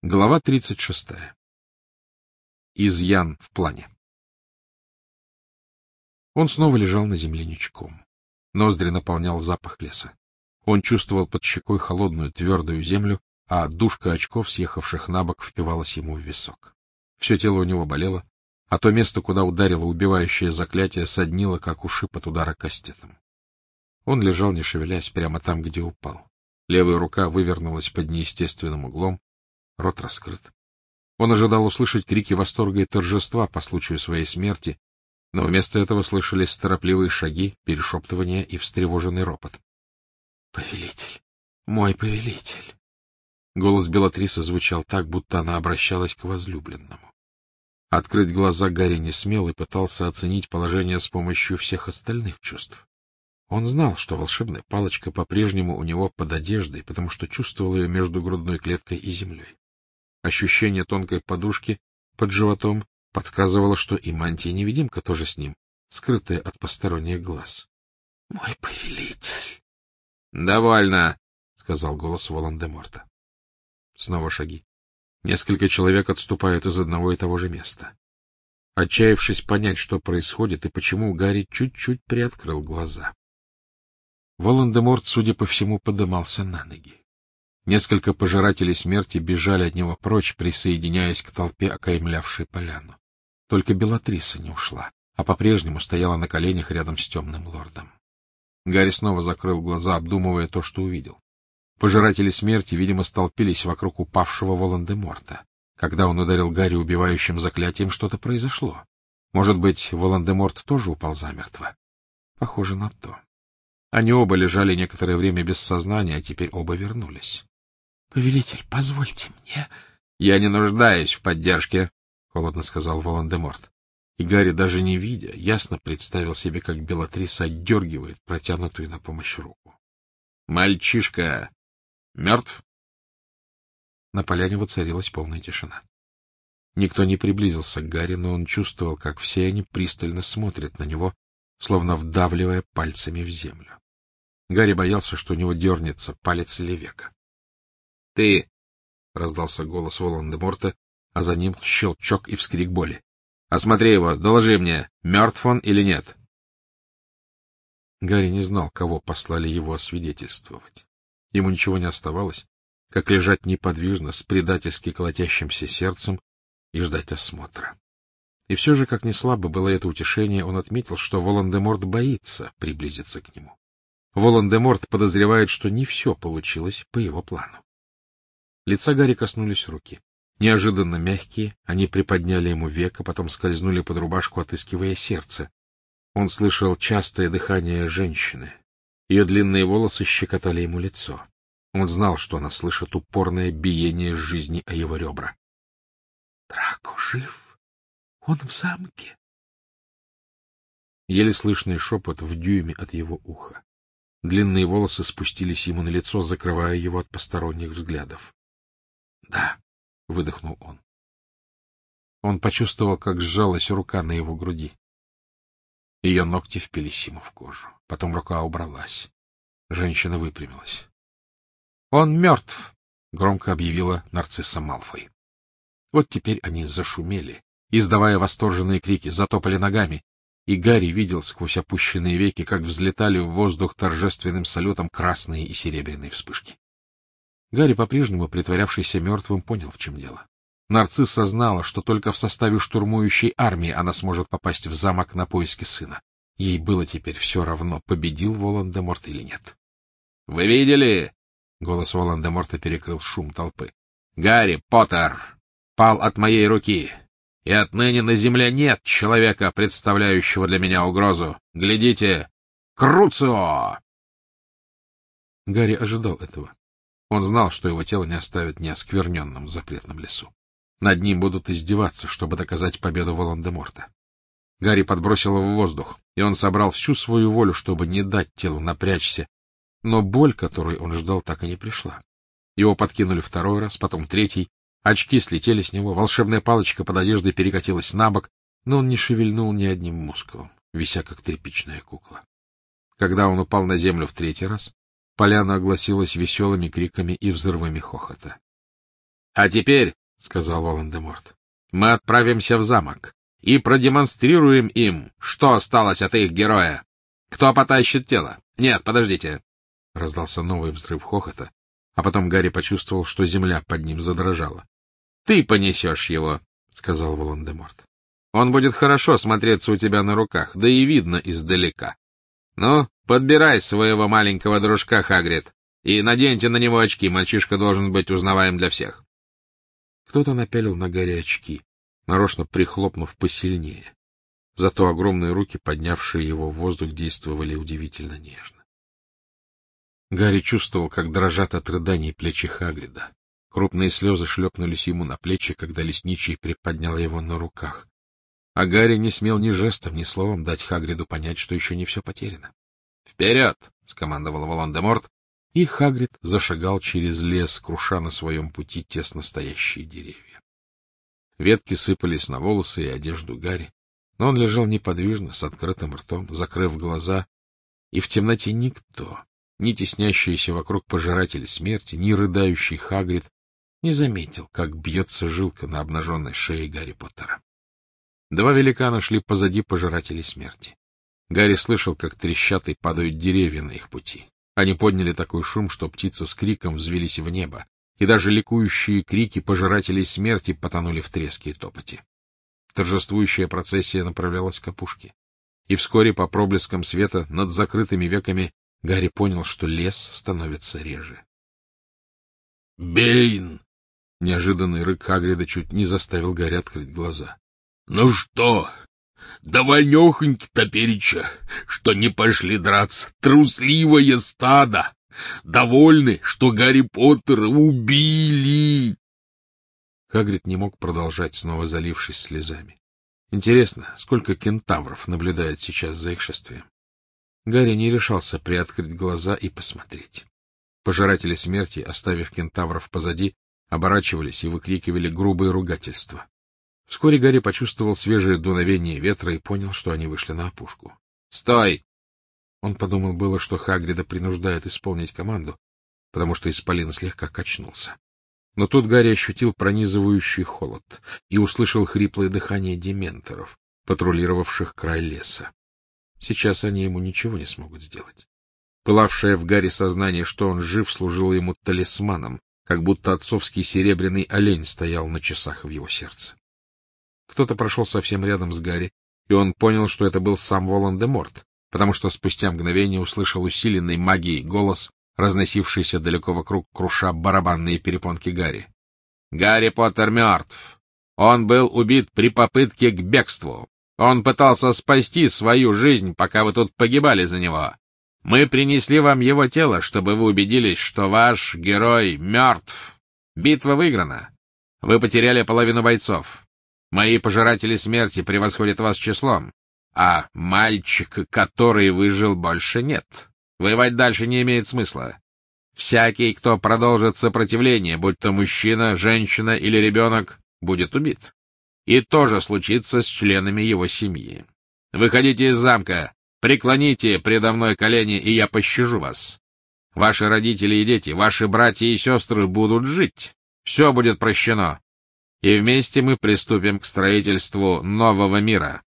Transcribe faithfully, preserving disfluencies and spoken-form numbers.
Глава тридцать шестая. Изъян в плане. Он снова лежал на земле ничком. Ноздри наполнял запах леса. Он чувствовал под щекой холодную твердую землю, а дужка очков, съехавших на бок, впивалась ему в висок. Все тело у него болело, а то место, куда ударило убивающее заклятие, соднило, как ушиб от удара кастетом. Он лежал, не шевелясь, прямо там, где упал. Левая рука вывернулась под неестественным углом, рот раскрыт. Он ожидал услышать крики восторга и торжества по случаю своей смерти, но вместо этого слышались торопливые шаги, перешептывания и встревоженный ропот. — Повелитель! Мой повелитель! Голос Белатрисы звучал так, будто она обращалась к возлюбленному. Открыть глаза Гарри не смел и пытался оценить положение с помощью всех остальных чувств. Он знал, что волшебная палочка по-прежнему у него под одеждой, потому что чувствовал ее между грудной клеткой и землей. Ощущение тонкой подушки под животом подсказывало, что и мантия-невидимка тоже с ним, скрытая от посторонних глаз. — Мой повелитель! — Довольно, — сказал голос Волан-де-Морта. Снова шаги. Несколько человек отступают из одного и того же места. Отчаявшись понять, что происходит и почему, Гарри чуть-чуть приоткрыл глаза. Волан-де-Морт, судя по всему, подымался на ноги. Несколько пожирателей смерти бежали от него прочь, присоединяясь к толпе, окаймлявшей поляну. Только Белатриса не ушла, а по-прежнему стояла на коленях рядом с темным лордом. Гарри снова закрыл глаза, обдумывая то, что увидел. Пожиратели смерти, видимо, столпились вокруг упавшего Волан-де-Морта. Когда он ударил Гарри убивающим заклятием, что-то произошло. Может быть, Волан-де-Морт тоже упал замертво? Похоже на то. Они оба лежали некоторое время без сознания, а теперь оба вернулись. — Повелитель, позвольте мне... — Я не нуждаюсь в поддержке, — холодно сказал Волан-де-Морт. И Гарри, даже не видя, ясно представил себе, как Белатриса отдергивает протянутую на помощь руку. — Мальчишка мертв? На поляне воцарилась полная тишина. Никто не приблизился к Гарри, но он чувствовал, как все они пристально смотрят на него, словно вдавливая пальцами в землю. Гарри боялся, что у него дернется палец или века. — Ты! — раздался голос Волан-де-Морта, а за ним щелчок и вскрик боли. — Осмотри его, доложи мне, мертв он или нет. Гарри не знал, кого послали его освидетельствовать. Ему ничего не оставалось, как лежать неподвижно с предательски колотящимся сердцем и ждать осмотра. И все же, как ни слабо было это утешение, он отметил, что Волан-де-Морт боится приблизиться к нему. Волан-де-Морт подозревает, что не все получилось по его плану. Лица Гарри коснулись руки. Неожиданно мягкие, они приподняли ему веко, потом скользнули под рубашку, отыскивая сердце. Он слышал частое дыхание женщины. Ее длинные волосы щекотали ему лицо. Он знал, что она слышит упорное биение жизни о его ребра. — Драко жив? Он в замке? Еле слышный шепот в дюйме от его уха. Длинные волосы спустились ему на лицо, закрывая его от посторонних взглядов. — Да, — выдохнул он. Он почувствовал, как сжалась рука на его груди. Ее ногти впились ему в кожу. Потом рука убралась. Женщина выпрямилась. — Он мертв! — громко объявила Нарцисса Малфой. Вот теперь они зашумели, издавая восторженные крики, затопали ногами, и Гарри видел сквозь опущенные веки, как взлетали в воздух торжественным салютом красные и серебряные вспышки. Гарри, по-прежнему притворявшийся мертвым, понял, в чем дело. Нарцисса знала, что только в составе штурмующей армии она сможет попасть в замок на поиски сына. Ей было теперь все равно, победил Волан-де-Морт или нет. — Вы видели? — голос Волан-де-Морта перекрыл шум толпы. — Гарри Поттер пал от моей руки, и отныне на земле нет человека, представляющего для меня угрозу. Глядите! Круцио! Гарри ожидал этого. Он знал, что его тело не оставят неоскверненным в запретном лесу. Над ним будут издеваться, чтобы доказать победу Волан-де-Морта. Гарри подбросило в воздух, и он собрал всю свою волю, чтобы не дать телу напрячься, но боль, которую он ждал, так и не пришла. Его подкинули второй раз, потом третий, очки слетели с него, волшебная палочка под одеждой перекатилась на бок, но он не шевельнул ни одним мускулом, вися как тряпичная кукла. Когда он упал на землю в третий раз, поляна огласилась веселыми криками и взрывами хохота. — А теперь, — сказал Волан-де-Морт, — мы отправимся в замок и продемонстрируем им, что осталось от их героя. Кто потащит тело? Нет, подождите. Раздался новый взрыв хохота, а потом Гарри почувствовал, что земля под ним задрожала. — Ты понесешь его, — сказал Волан-де-Морт. — Он будет хорошо смотреться у тебя на руках, да и видно издалека. Ну, подбирай своего маленького дружка, Хагрид, и наденьте на него очки, мальчишка должен быть узнаваем для всех. Кто-то напялил на Гарри очки, нарочно прихлопнув посильнее. Зато огромные руки, поднявшие его в воздух, действовали удивительно нежно. Гарри чувствовал, как дрожат от рыданий плечи Хагрида. Крупные слезы шлепнулись ему на плечи, когда лесничий приподнял его на руках. А Гарри не смел ни жестом, ни словом дать Хагриду понять, что еще не все потеряно. — Вперед! — скомандовал Волан-де-Морт, и Хагрид зашагал через лес, круша на своем пути тесно стоящие деревья. Ветки сыпались на волосы и одежду Гарри, но он лежал неподвижно, с открытым ртом, закрыв глаза, и в темноте никто, ни теснящиеся вокруг пожиратели смерти, ни рыдающий Хагрид, не заметил, как бьется жилка на обнаженной шее Гарри Поттера. Два великана шли позади пожирателей смерти. Гарри слышал, как трещат и падают деревья на их пути. Они подняли такой шум, что птицы с криком взвелись в небо, и даже ликующие крики пожирателей смерти потонули в треске и топоте. Торжествующая процессия направлялась к опушке, и вскоре по проблескам света над закрытыми веками Гарри понял, что лес становится реже. «Бейн!» — неожиданный рык Хагрида чуть не заставил Гарри открыть глаза. «Ну что, довольнёхоньки топереча, что не пошли драться, трусливое стадо! Довольны, что Гарри Поттера убили!» Хагрид не мог продолжать, снова залившись слезами. Интересно, сколько кентавров наблюдает сейчас за их шествием? Гарри не решался приоткрыть глаза и посмотреть. Пожиратели смерти, оставив кентавров позади, оборачивались и выкрикивали грубые ругательства. Вскоре Гарри почувствовал свежее дуновение ветра и понял, что они вышли на опушку. «Стой!» Он подумал было, что Хагрида принуждает исполнить команду, потому что исполин слегка качнулся. Но тут Гарри ощутил пронизывающий холод и услышал хриплое дыхание дементоров, патрулировавших край леса. Сейчас они ему ничего не смогут сделать. Пылавшее в Гарри сознание, что он жив, служило ему талисманом, как будто отцовский серебряный олень стоял на часах в его сердце. Кто-то прошел совсем рядом с Гарри, и он понял, что это был сам Волан-де-Морт, потому что спустя мгновение услышал усиленный магией голос, разносившийся далеко вокруг, круша барабанные перепонки Гарри. «Гарри Поттер мертв. Он был убит при попытке к бегству. Он пытался спасти свою жизнь, пока вы тут погибали за него. Мы принесли вам его тело, чтобы вы убедились, что ваш герой мертв. Битва выиграна. Вы потеряли половину бойцов. Мои пожиратели смерти превосходят вас числом, а мальчик, который выжил, больше нет. Воевать дальше не имеет смысла. Всякий, кто продолжит сопротивление, будь то мужчина, женщина или ребенок, будет убит. И то же случится с членами его семьи. Выходите из замка, преклоните предо мной колени, и я пощажу вас. Ваши родители и дети, ваши братья и сестры будут жить. Все будет прощено. И вместе мы приступим к строительству нового мира.